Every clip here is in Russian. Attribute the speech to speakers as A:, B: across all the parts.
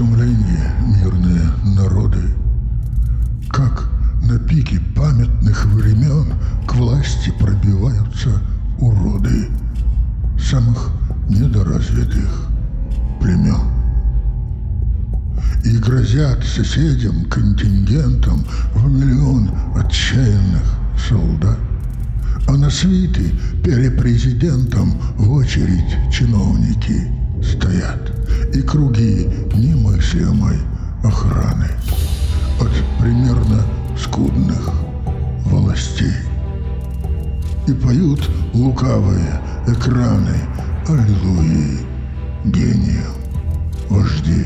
A: изумлении мирные народы, как на пике памятных времен к власти пробиваются уроды самых недоразвитых племен и грозят соседям контингентом в миллион отчаянных солдат, а на свиты перед президентом в очередь чиновники стоят и круги немыслимой охраны от примерно скудных властей. И поют лукавые экраны аллилуйи гением вождей.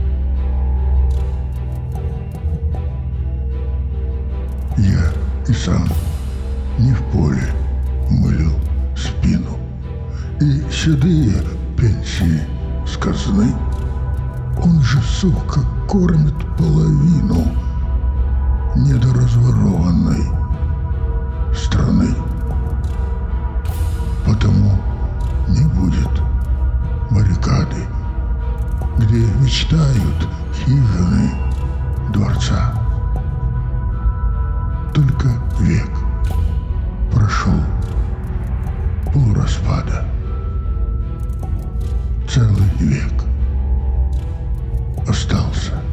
A: Я и сам не в поле мылил спину, и седые пенсии с казны он же, сука, кормит половину недоразворованной страны. Потому не будет баррикады, где мечтают хижины дворца. Только век прошел полураспада, целый век остался